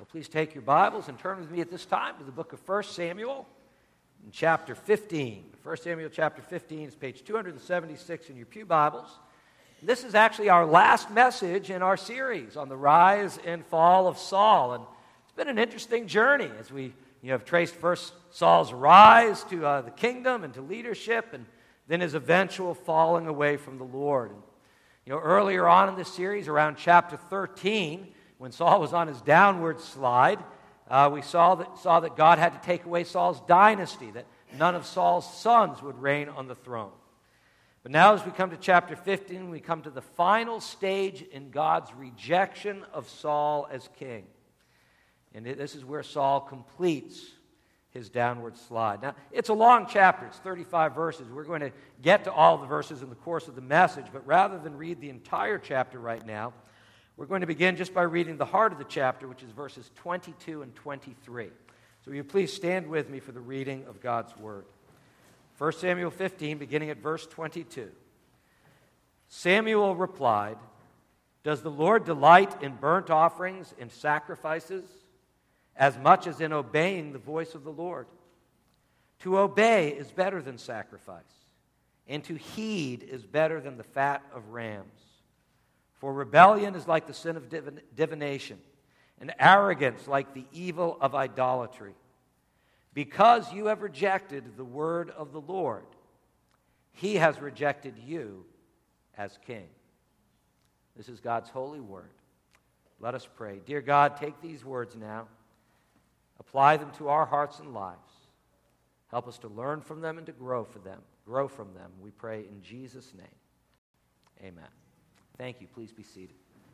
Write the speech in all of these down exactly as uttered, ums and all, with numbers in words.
please take your Bibles and turn with me at this time to the book of First Samuel in chapter fifteen. First Samuel chapter fifteen is page two seventy-six in your pew Bibles. This is actually our last message in our series on the rise and fall of Saul. And it's been an interesting journey as we you know, have traced first Saul's rise to uh, the kingdom and to leadership, and then his eventual falling away from the Lord. And, you know, earlier on in this series, around chapter thirteen, when Saul was on his downward slide, uh, we saw that, saw that God had to take away Saul's dynasty, that none of Saul's sons would reign on the throne. But now as we come to chapter fifteen, we come to the final stage in God's rejection of Saul as king. And this is where Saul completes his downward slide. Now, it's a long chapter. It's thirty-five verses. We're going to get to all the verses in the course of the message, but rather than read the entire chapter right now, we're going to begin just by reading the heart of the chapter, which is verses twenty-two and twenty-three. So will you please stand with me for the reading of God's Word. First Samuel fifteen, beginning at verse twenty-two. Samuel replied, "Does the Lord delight in burnt offerings and sacrifices as much as in obeying the voice of the Lord? To obey is better than sacrifice, and to heed is better than the fat of rams. For rebellion is like the sin of divin- divination, and arrogance like the evil of idolatry. Because you have rejected the word of the Lord, he has rejected you as king." This is God's holy word. Let us pray. Dear God, take these words now. Apply them to our hearts and lives. Help us to learn from them and to grow for them. Grow from them, we pray in Jesus' name. Amen. Thank you. Please be seated.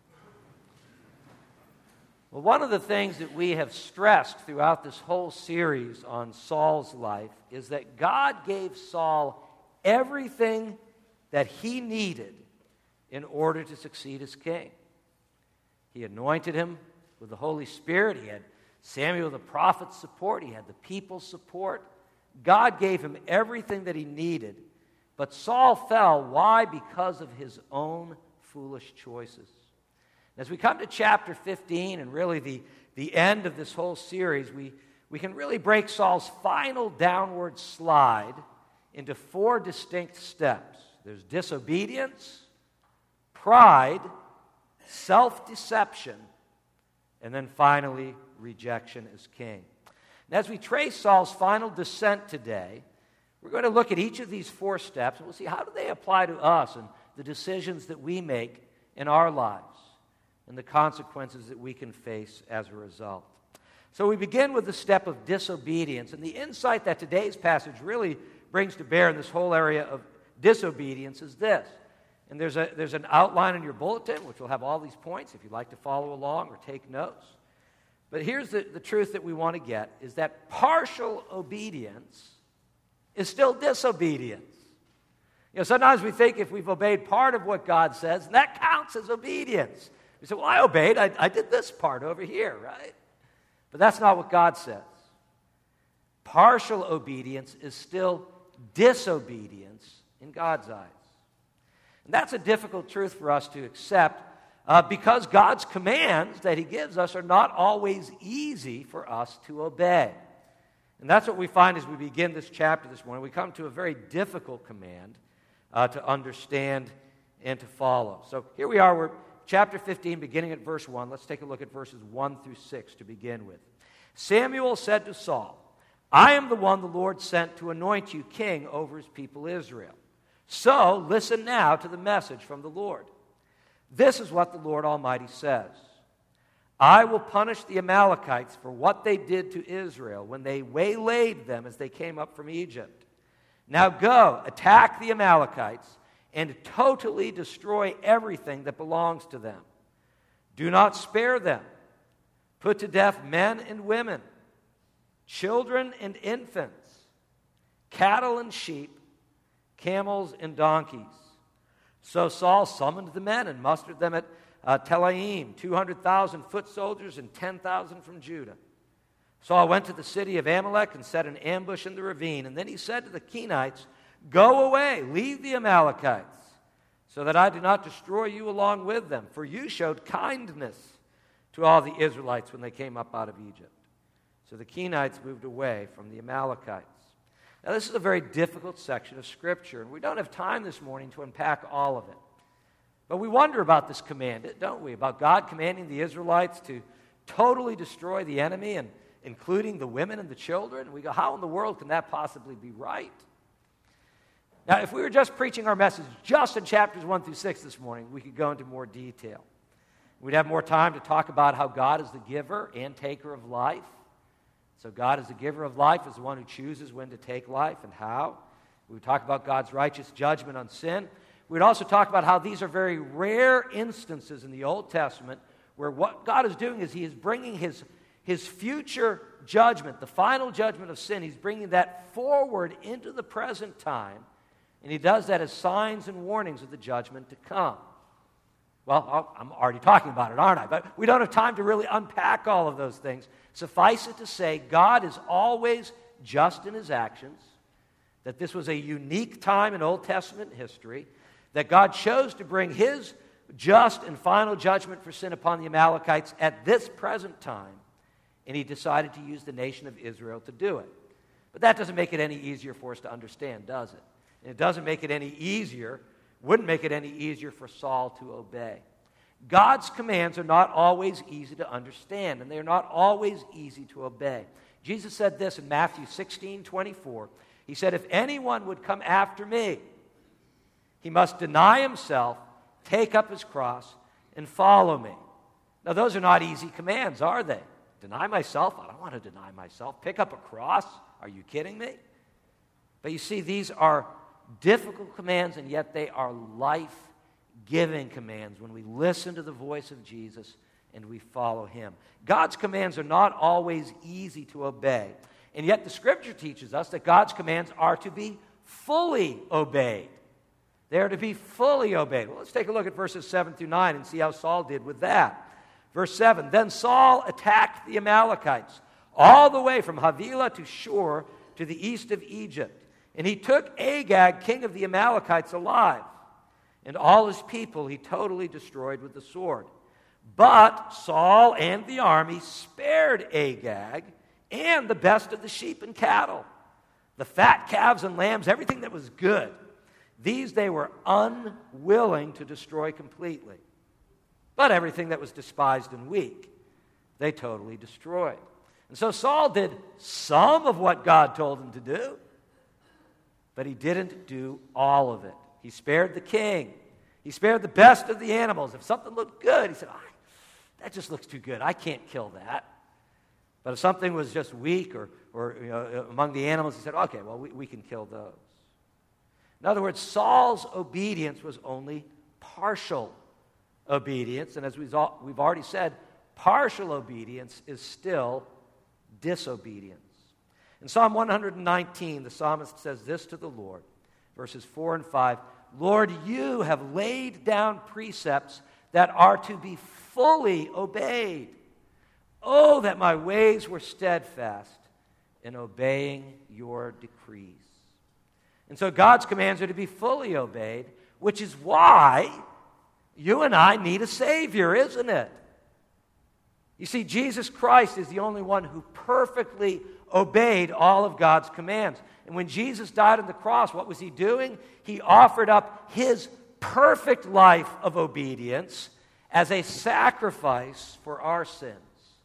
Well, one of the things that we have stressed throughout this whole series on Saul's life is that God gave Saul everything that he needed in order to succeed as king. He anointed him with the Holy Spirit. He had Samuel the prophet's support. He had the people's support. God gave him everything that he needed. But Saul fell. Why? Because of his own foolish choices. As we come to chapter fifteen, and really the, the end of this whole series, we, we can really break Saul's final downward slide into four distinct steps. There's disobedience, pride, self-deception, and then finally, rejection as king. And as we trace Saul's final descent today, we're going to look at each of these four steps, and we'll see how do they apply to us and the decisions that we make in our lives and the consequences that we can face as a result. So we begin with the step of disobedience, and the insight that today's passage really brings to bear in this whole area of disobedience is this. And there's a there's an outline in your bulletin, which will have all these points if you'd like to follow along or take notes. But here's the, the truth that we want to get, is that partial obedience is still disobedience. You know, sometimes we think if we've obeyed part of what God says, that counts as obedience. We say, well, I obeyed. I, I did this part over here, right? But that's not what God says. Partial obedience is still disobedience in God's eyes. And that's a difficult truth for us to accept uh, because God's commands that he gives us are not always easy for us to obey. And that's what we find as we begin this chapter this morning. We come to a very difficult command uh, to understand and to follow. So here we are, we're chapter fifteen, beginning at verse one. Let's take a look at verses one through six to begin with. Samuel said to Saul, "I am the one the Lord sent to anoint you king over his people Israel. So listen now to the message from the Lord. This is what the Lord Almighty says. I will punish the Amalekites for what they did to Israel when they waylaid them as they came up from Egypt. Now go, attack the Amalekites, and totally destroy everything that belongs to them. Do not spare them. Put to death men and women, children and infants, cattle and sheep, camels and donkeys." So Saul summoned the men and mustered them at uh, Telaim, two hundred thousand foot soldiers and ten thousand from Judah. Saul went to the city of Amalek and set an ambush in the ravine. And then he said to the Kenites, "Go away, leave the Amalekites, so that I do not destroy you along with them. For you showed kindness to all the Israelites when they came up out of Egypt. So the Kenites moved away from the Amalekites. Now, this is a very difficult section of Scripture, and we don't have time this morning to unpack all of it. But we wonder about this command, don't we? About God commanding the Israelites to totally destroy the enemy, and including the women and the children. We go, how in the world can that possibly be right? Now, if we were just preaching our message just in chapters one through six this morning, we could go into more detail. We'd have more time to talk about how God is the giver and taker of life. So God is the giver of life, is the one who chooses when to take life and how. We would talk about God's righteous judgment on sin. We'd also talk about how these are very rare instances in the Old Testament where what God is doing is he is bringing his, his future judgment, the final judgment of sin, he's bringing that forward into the present time, and he does that as signs and warnings of the judgment to come. Well, I'm already talking about it, aren't I? But we don't have time to really unpack all of those things. Suffice it to say, God is always just in his actions, that this was a unique time in Old Testament history, that God chose to bring his just and final judgment for sin upon the Amalekites at this present time, and he decided to use the nation of Israel to do it. But that doesn't make it any easier for us to understand, does it? And it doesn't make it any easier, wouldn't make it any easier for Saul to obey. God's commands are not always easy to understand, and they are not always easy to obey. Jesus said this in Matthew sixteen twenty-four. He said, if anyone would come after me, he must deny himself, take up his cross, and follow me. Now, those are not easy commands, are they? Deny myself? I don't want to deny myself. Pick up a cross? Are you kidding me? But you see, these are difficult commands, and yet they are life-giving commands when we listen to the voice of Jesus and we follow him. God's commands are not always easy to obey, and yet the Scripture teaches us that God's commands are to be fully obeyed. They are to be fully obeyed. Well, let's take a look at verses seven through nine and see how Saul did with that. Verse seven, then Saul attacked the Amalekites all the way from Havilah to Shur to the east of Egypt. And he took Agag, king of the Amalekites, alive. And all his people he totally destroyed with the sword. But Saul and the army spared Agag and the best of the sheep and cattle, the fat calves and lambs, everything that was good. These they were unwilling to destroy completely. But everything that was despised and weak, they totally destroyed. And so Saul did some of what God told him to do, but he didn't do all of it. He spared the king. He spared the best of the animals. If something looked good, he said, oh, that just looks too good. I can't kill that. But if something was just weak or, or you know, among the animals, he said, okay, well, we, we can kill those. In other words, Saul's obedience was only partial obedience. And as we've already said, partial obedience is still disobedience. In Psalm one nineteen, the psalmist says this to the Lord, verses four and five, Lord, you have laid down precepts that are to be fully obeyed. Oh, that my ways were steadfast in obeying your decrees. And so God's commands are to be fully obeyed, which is why you and I need a Savior, isn't it? You see, Jesus Christ is the only one who perfectly obeyed all of God's commands. And when Jesus died on the cross, what was he doing? He offered up his perfect life of obedience as a sacrifice for our sins,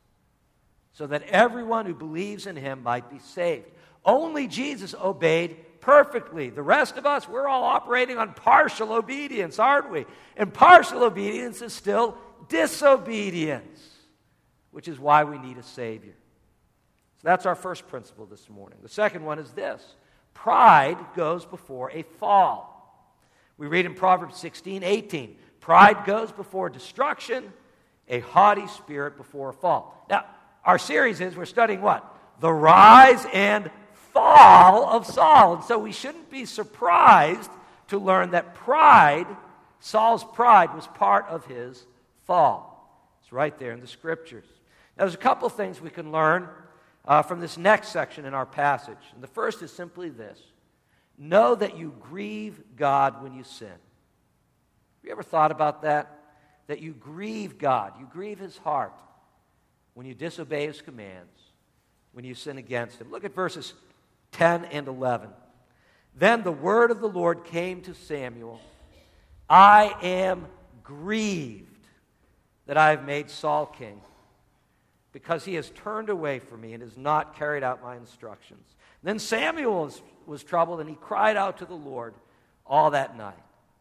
so that everyone who believes in him might be saved. Only Jesus obeyed perfectly. The rest of us, we're all operating on partial obedience, aren't we? And partial obedience is still disobedience, which is why we need a Savior. So that's our first principle this morning. The second one is this: pride goes before a fall. We read in Proverbs sixteen eighteen, pride goes before destruction, a haughty spirit before a fall. Now, our series is, we're studying what? The rise and fall of Saul. And so we shouldn't be surprised to learn that pride, Saul's pride, was part of his fall. It's right there in the Scriptures. Now, there's a couple things we can learn uh, from this next section in our passage. And the first is simply this: know that you grieve God when you sin. Have you ever thought about that? That you grieve God, you grieve his heart when you disobey his commands, when you sin against him. Look at verses ten and eleven. Then the word of the Lord came to Samuel. I am grieved that I have made Saul king, because he has turned away from me and has not carried out my instructions. Then Samuel was, was troubled, and he cried out to the Lord all that night.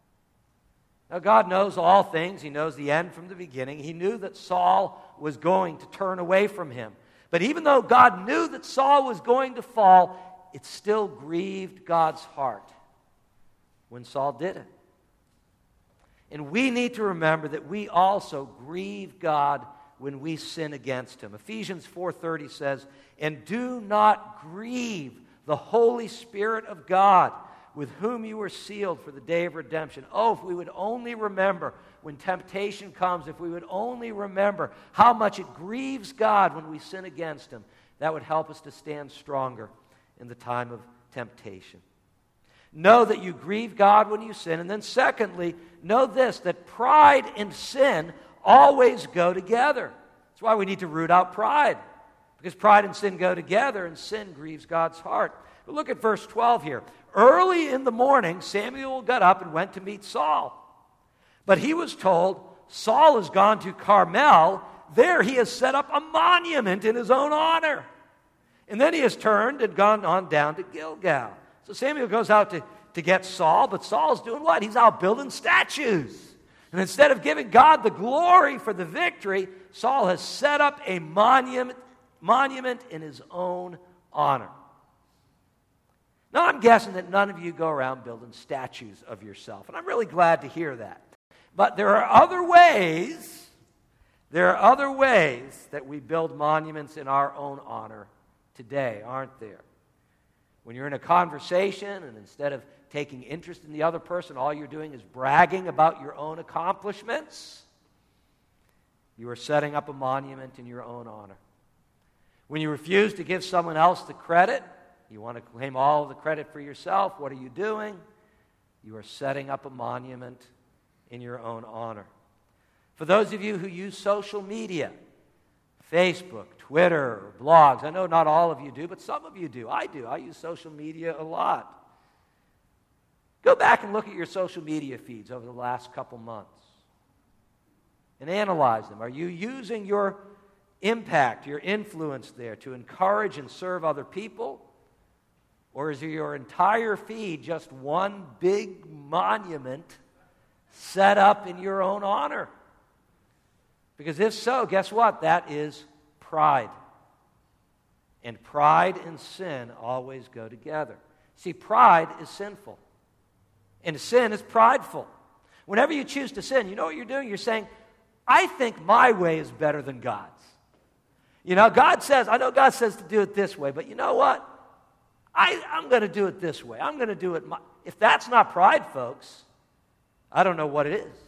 Now God knows all things. He knows the end from the beginning. He knew that Saul was going to turn away from him. But even though God knew that Saul was going to fall, it still grieved God's heart when Saul did it. And we need to remember that we also grieve God when we sin against him. Ephesians four thirty says, and do not grieve the Holy Spirit of God, with whom you were sealed for the day of redemption. Oh, if we would only remember when temptation comes, if we would only remember how much it grieves God when we sin against him, that would help us to stand stronger in the time of temptation. Know that you grieve God when you sin. And then secondly, know this, that pride and sin always go together. That's why we need to root out pride, because pride and sin go together, and sin grieves God's heart. But look at verse twelve here. Early in the morning, Samuel got up and went to meet Saul. But he was told, Saul has gone to Carmel. There he has set up a monument in his own honor. And then he has turned and gone on down to Gilgal. So Samuel goes out to, to get Saul, but Saul's doing what? He's out building statues. And instead of giving God the glory for the victory, Saul has set up a monument, monument in his own honor. Now, I'm guessing that none of you go around building statues of yourself, and I'm really glad to hear that. But there are other ways, there are other ways that we build monuments in our own honor today, aren't there? When you're in a conversation, and instead of taking interest in the other person, all you're doing is bragging about your own accomplishments, you are setting up a monument in your own honor. When you refuse to give someone else the credit, you want to claim all of the credit for yourself, what are you doing? You are setting up a monument in your own honor. For those of you who use social media, Facebook, Twitter, blogs, I know not all of you do, but some of you do. I do. I use social media a lot. Go back and look at your social media feeds over the last couple months and analyze them. Are you using your impact, your influence there to encourage and serve other people? Or is your entire feed just one big monument set up in your own honor? Because if so, guess what? That is pride. And pride and sin always go together. See, pride is sinful. And sin is prideful. Whenever you choose to sin, you know what you're doing? You're saying, I think my way is better than God's. You know, God says, I know God says to do it this way, but you know what? I, I'm going to do it this way. I'm going to do it my... If that's not pride, folks, I don't know what it is.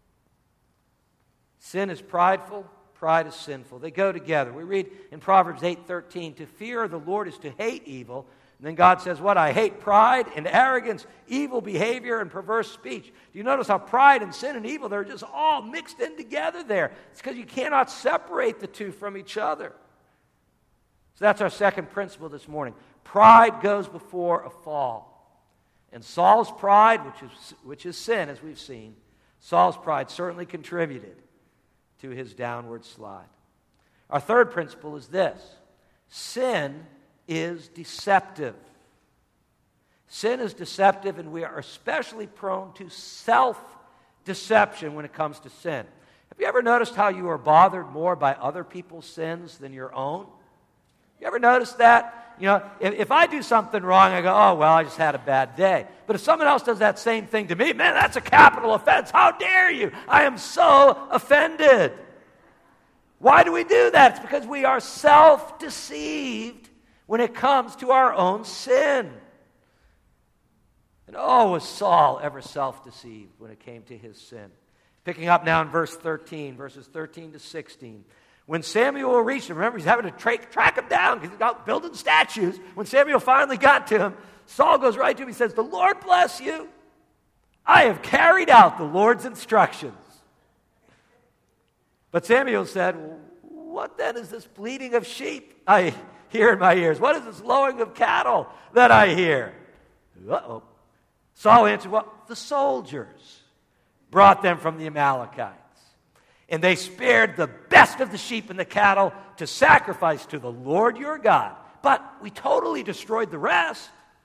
Sin is prideful, pride is sinful. They go together. We read in Proverbs eight thirteen, to fear the Lord is to hate evil. And then God says, what? I hate pride and arrogance, evil behavior, and perverse speech. Do you notice how pride and sin and evil, they're just all mixed in together there? It's because you cannot separate the two from each other. So that's our second principle this morning. Pride goes before a fall. And Saul's pride, which is, which is sin, as we've seen, Saul's pride certainly contributed to his downward slide. Our third principle is this. Sin is deceptive. Sin is deceptive, and we are especially prone to self-deception when it comes to sin. Have you ever noticed how you are bothered more by other people's sins than your own? You ever notice that? You know, if, if I do something wrong, I go, oh, well, I just had a bad day. But if someone else does that same thing to me, man, that's a capital offense. How dare you? I am so offended. Why do we do that? It's because we are self-deceived when it comes to our own sin. And oh, was Saul ever self-deceived when it came to his sin? Picking up now in verse thirteen, verses thirteen to sixteen. When Samuel reached him, remember he's having to tra- track him down because he's out building statues. When Samuel finally got to him, Saul goes right to him. He says, the Lord bless you. I have carried out the Lord's instructions. But Samuel said, well, what then is this bleating of sheep I hear in my ears? What is this lowing of cattle that I hear? Uh-oh. Saul answered, well, the soldiers brought them from the Amalekites. And they spared the best of the sheep and the cattle to sacrifice to the Lord your God. But we totally destroyed the rest.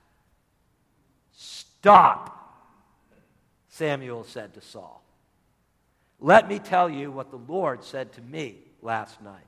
Stop, Samuel said to Saul. Let me tell you what the Lord said to me last night.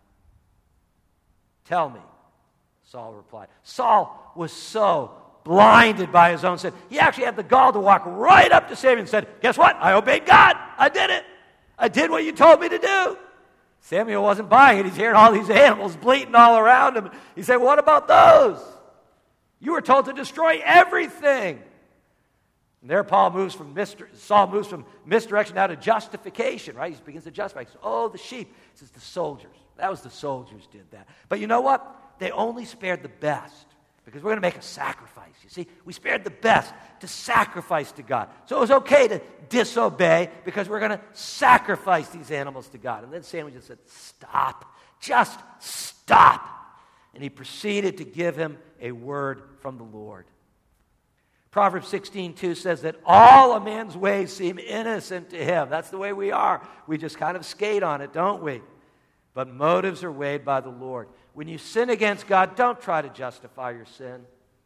Tell me, Saul replied. Saul was so blinded by his own sin. He actually had the gall to walk right up to Samuel and said, guess what? I obeyed God. I did it. I did what you told me to do. Samuel wasn't buying it. He's hearing all these animals bleating all around him. He said, what about those? You were told to destroy everything. And there Paul moves from misdir- Saul moves from misdirection now to justification, right? He begins to justify. He says, oh, the sheep. He says, the soldiers. That was the soldiers did that. But you know what? They only spared the best because we're going to make a sacrifice. You see, we spared the best to sacrifice to God. So it was okay to disobey because we're going to sacrifice these animals to God. And then Samuel just said, stop. Just stop. And he proceeded to give him a word from the Lord. Proverbs sixteen two says that all a man's ways seem innocent to him. That's the way we are. We just kind of skate on it, don't we? But motives are weighed by the Lord. When you sin against God, don't try to justify your sin.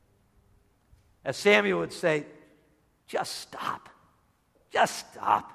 As Samuel would say, just stop. Just stop.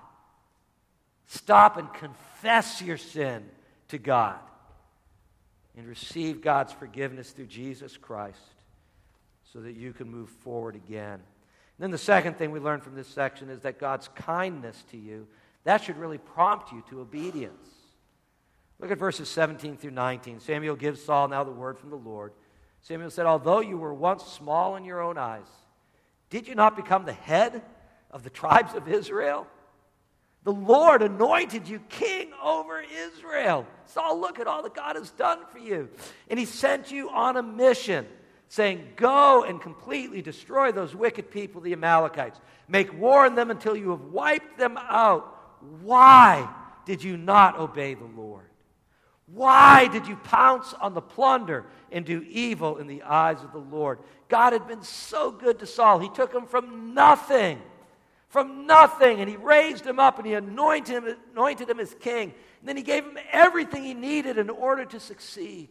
Stop and confess your sin to God and receive God's forgiveness through Jesus Christ so that you can move forward again. And then the second thing we learn from this section is that God's kindness to you, that should really prompt you to obedience. Look at verses seventeen through nineteen. Samuel gives Saul now the word from the Lord. Samuel said, although you were once small in your own eyes, did you not become the head of the tribes of Israel? The Lord anointed you king over Israel. Saul, look at all that God has done for you. And he sent you on a mission, saying, go and completely destroy those wicked people, the Amalekites. Make war on them until you have wiped them out. Why did you not obey the Lord? Why did you pounce on the plunder and do evil in the eyes of the Lord? God had been so good to Saul. He took him from nothing, from nothing, and he raised him up and he anointed him, anointed him as king. And then he gave him everything he needed in order to succeed.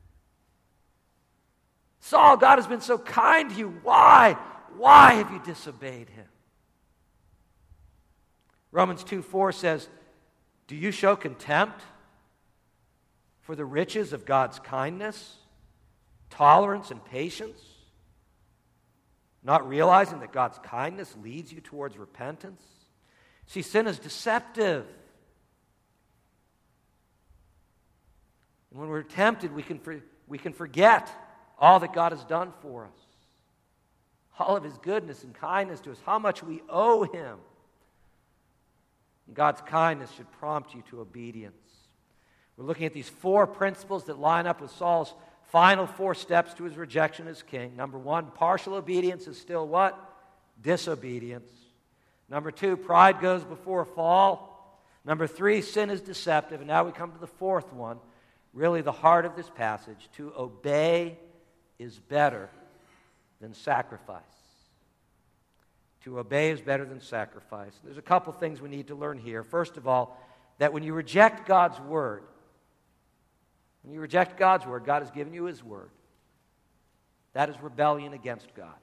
Saul, God has been so kind to you. Why? Why have you disobeyed him? Romans two four says, do you show contempt for the riches of God's kindness, tolerance, and patience, not realizing that God's kindness leads you towards repentance? See, sin is deceptive. And when we're tempted, we can, for, we can forget all that God has done for us, all of his goodness and kindness to us, how much we owe him. And God's kindness should prompt you to obedience. We're looking at these four principles that line up with Saul's final four steps to his rejection as king. Number one, partial obedience is still what? Disobedience. Number two, pride goes before a fall. Number three, sin is deceptive. And now we come to the fourth one, really the heart of this passage. To obey is better than sacrifice. To obey is better than sacrifice. There's a couple things we need to learn here. First of all, that when you reject God's word, when you reject God's word, God has given you his word. That is rebellion against God.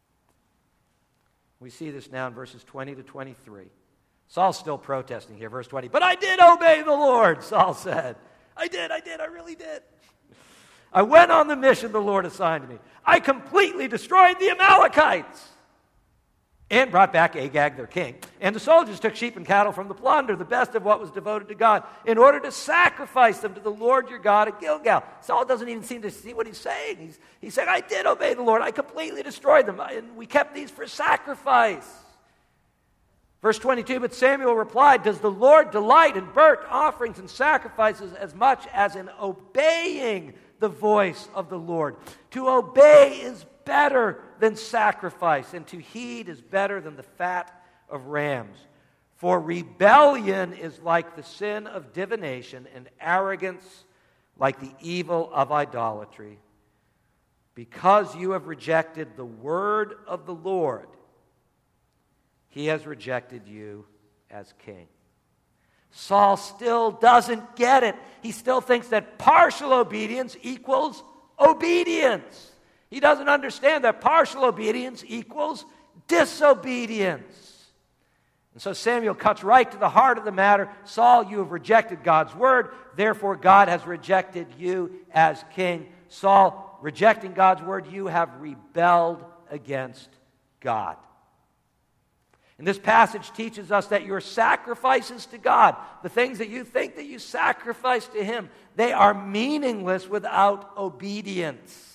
We see this now in verses twenty to twenty-three. Saul's still protesting here, verse twenty. But I did obey the Lord, Saul said. I did, I did, I really did. I went on the mission the Lord assigned me. I completely destroyed the Amalekites and brought back Agag, their king. And the soldiers took sheep and cattle from the plunder, the best of what was devoted to God, in order to sacrifice them to the Lord your God at Gilgal. Saul doesn't even seem to see what he's saying. He's, he's saying, I did obey the Lord. I completely destroyed them, and we kept these for sacrifice. Verse twenty-two, but Samuel replied, does the Lord delight in burnt offerings and sacrifices as much as in obeying the voice of the Lord? To obey is better than sacrifice, and to heed is better than the fat of rams. For rebellion is like the sin of divination, and arrogance like the evil of idolatry. Because you have rejected the word of the Lord, he has rejected you as king. Saul still doesn't get it. He still thinks that partial obedience equals obedience. He doesn't understand that partial obedience equals disobedience. And so Samuel cuts right to the heart of the matter. Saul, you have rejected God's word, therefore God has rejected you as king. Saul, rejecting God's word, you have rebelled against God. And this passage teaches us that your sacrifices to God, the things that you think that you sacrifice to him, they are meaningless without obedience.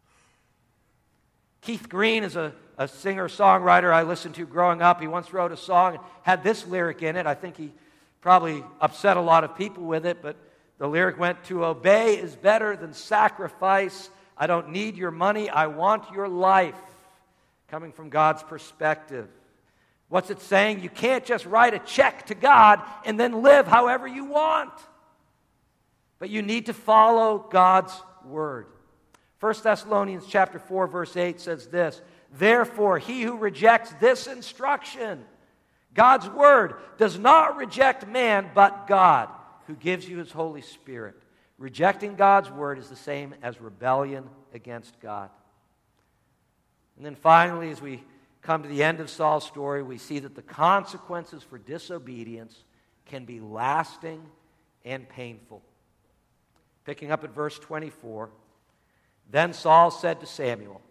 Keith Green is a, a singer-songwriter I listened to growing up. He once wrote a song and had this lyric in it. I think he probably upset a lot of people with it, but the lyric went, "To obey is better than sacrifice. I don't need your money, I want your life." Coming from God's perspective. What's it saying? You can't just write a check to God and then live however you want. But you need to follow God's word. First Thessalonians chapter four, verse eight says this, "Therefore, he who rejects this instruction," God's word, "does not reject man, but God, who gives you his Holy Spirit." Rejecting God's word is the same as rebellion against God. And then finally, as we come to the end of Saul's story, we see that the consequences for disobedience can be lasting and painful. Picking up at verse twenty-four, "Then Saul said to Samuel,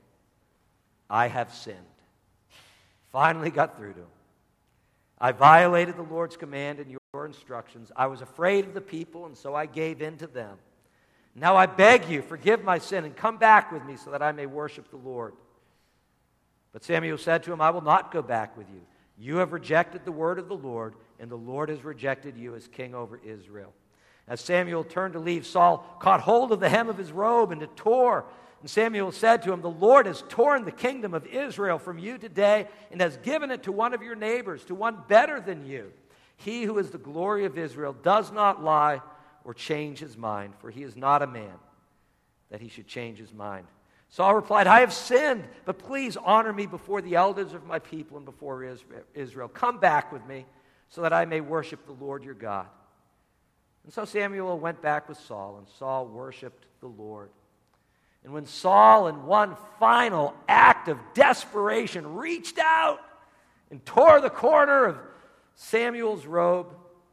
I have sinned." Finally got through to him. "I violated the Lord's command and your instructions. I was afraid of the people, and so I gave in to them. Now I beg you, forgive my sin and come back with me so that I may worship the Lord." But Samuel said to him, "I will not go back with you. You have rejected the word of the Lord, and the Lord has rejected you as king over Israel." As Samuel turned to leave, Saul caught hold of the hem of his robe, and it tore. And Samuel said to him, "The Lord has torn the kingdom of Israel from you today, and has given it to one of your neighbors, to one better than you. He who is the glory of Israel does not lie or change his mind, for he is not a man that he should change his mind." Saul replied, "I have sinned, but please honor me before the elders of my people and before Israel. Come back with me so that I may worship the Lord your God." And so Samuel went back with Saul, and Saul worshiped the Lord. And when Saul, in one final act of desperation, reached out and tore the corner of Samuel's robe,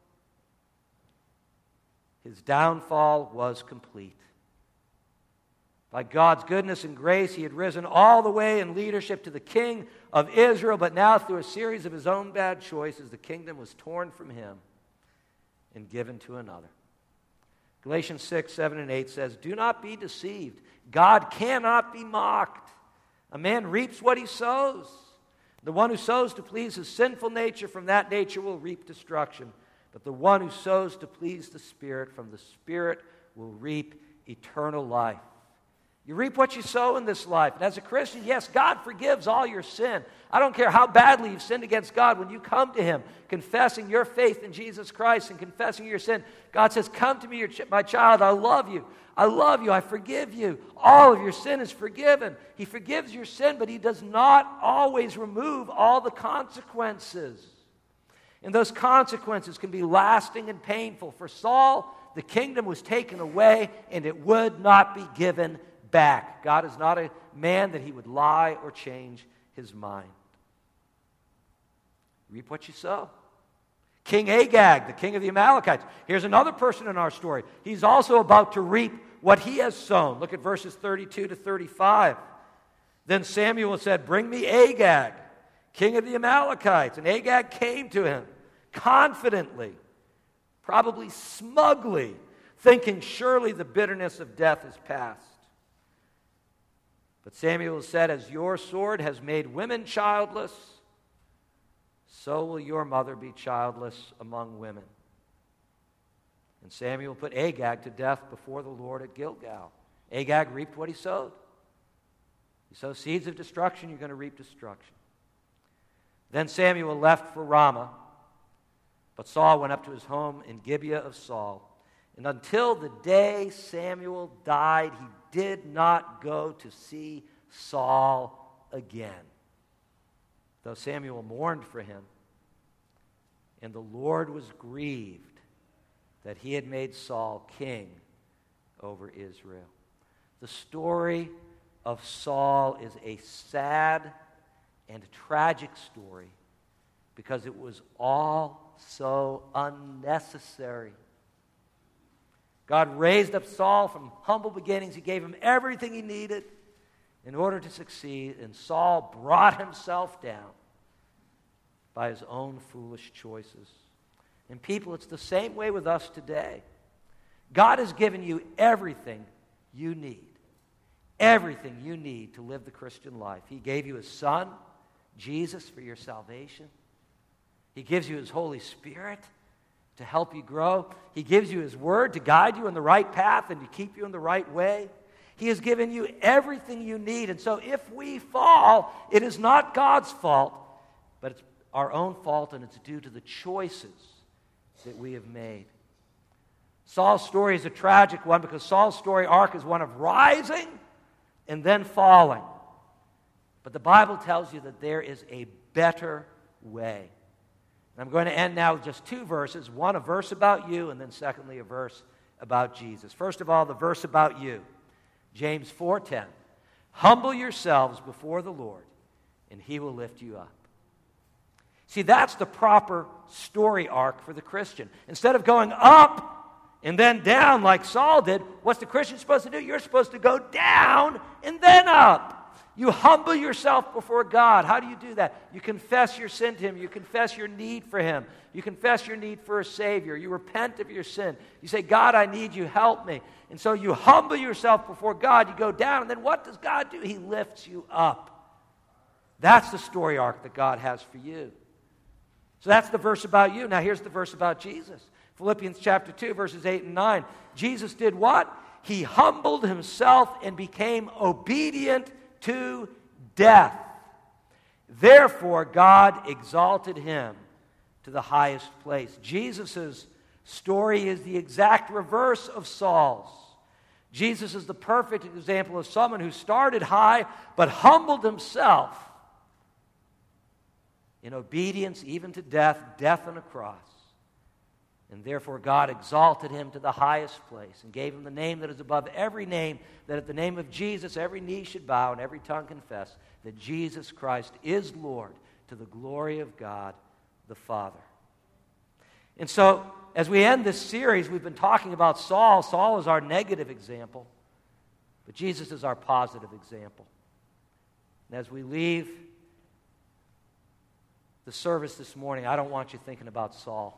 his downfall was complete. By God's goodness and grace, he had risen all the way in leadership to the king of Israel, but now through a series of his own bad choices, the kingdom was torn from him and given to another. Galatians six, seven, and eight says, "Do not be deceived. God cannot be mocked. A man reaps what he sows. The one who sows to please his sinful nature, from that nature will reap destruction. But the one who sows to please the Spirit, from the Spirit will reap eternal life." You reap what you sow in this life. And as a Christian, yes, God forgives all your sin. I don't care how badly you've sinned against God. When you come to him, confessing your faith in Jesus Christ and confessing your sin, God says, "Come to me, your ch- my child, I love you. I love you, I forgive you. All of your sin is forgiven." He forgives your sin, but he does not always remove all the consequences. And those consequences can be lasting and painful. For Saul, the kingdom was taken away, and it would not be given back. God is not a man that he would lie or change his mind. Reap what you sow. King Agag, the king of the Amalekites. Here's another person in our story. He's also about to reap what he has sown. Look at verses thirty-two to thirty-five. Then Samuel said, "Bring me Agag, king of the Amalekites." And Agag came to him confidently, probably smugly, thinking, "Surely the bitterness of death is past." But Samuel said, "As your sword has made women childless, so will your mother be childless among women." And Samuel put Agag to death before the Lord at Gilgal. Agag reaped what he sowed. You sow seeds of destruction, you're going to reap destruction. Then Samuel left for Ramah, but Saul went up to his home in Gibeah of Saul. And until the day Samuel died, he did not go to see Saul again. Though Samuel mourned for him, and the Lord was grieved that he had made Saul king over Israel. The story of Saul is a sad and tragic story because it was all so unnecessary. God raised up Saul from humble beginnings. He gave him everything he needed in order to succeed, and Saul brought himself down by his own foolish choices. And people, it's the same way with us today. God has given you everything you need. Everything you need to live the Christian life. He gave you His Son, Jesus, for your salvation. He gives you His Holy Spirit to help you grow. He gives you His Word to guide you in the right path and to keep you in the right way. He has given you everything you need. And so if we fall, it is not God's fault, but it's our own fault, and it's due to the choices that we have made. Saul's story is a tragic one because Saul's story arc is one of rising and then falling. But the Bible tells you that there is a better way. And I'm going to end now with just two verses. One, a verse about you, and then secondly, a verse about Jesus. First of all, the verse about you. James four ten. Humble yourselves before the Lord, and He will lift you up. See, that's the proper story arc for the Christian. Instead of going up and then down like Saul did, what's the Christian supposed to do? You're supposed to go down and then up. You humble yourself before God. How do you do that? You confess your sin to Him. You confess your need for Him. You confess your need for a Savior. You repent of your sin. You say, God, I need you. Help me. And so you humble yourself before God. You go down, and then what does God do? He lifts you up. That's the story arc that God has for you. So that's the verse about you. Now here's the verse about Jesus. Philippians chapter two, verses eight and nine. Jesus did what? He humbled Himself and became obedient to death. Therefore, God exalted Him to the highest place. Jesus' story is the exact reverse of Saul's. Jesus is the perfect example of someone who started high but humbled himself in obedience even to death, death on a cross. And therefore God exalted Him to the highest place and gave Him the name that is above every name, that at the name of Jesus every knee should bow and every tongue confess that Jesus Christ is Lord, to the glory of God the Father. And so, as we end this series, we've been talking about Saul. Saul is our negative example, but Jesus is our positive example. And as we leave the service this morning, I don't want you thinking about Saul.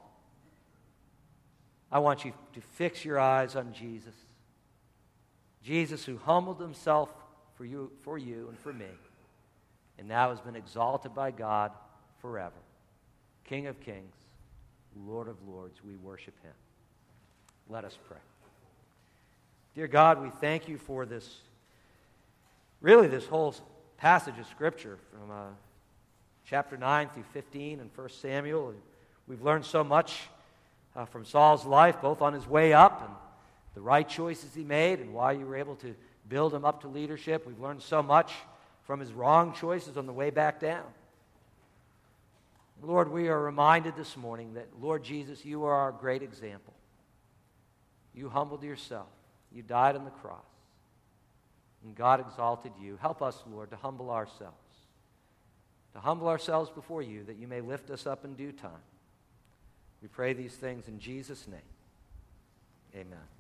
I want you to fix your eyes on Jesus. Jesus, who humbled Himself for you, for you and for me, and now has been exalted by God forever. King of kings, Lord of lords, we worship Him. Let us pray. Dear God, we thank You for this, really this whole passage of Scripture from uh, chapter nine through fifteen in First Samuel. We've learned so much Uh, from Saul's life, both on his way up and the right choices he made and why You were able to build him up to leadership. We've learned so much from his wrong choices on the way back down. Lord, we are reminded this morning that, Lord Jesus, You are our great example. You humbled yourself. You died on the cross. And God exalted you. Help us, Lord, to humble ourselves. To humble ourselves before you, that you may lift us up in due time. We pray these things in Jesus' name. Amen.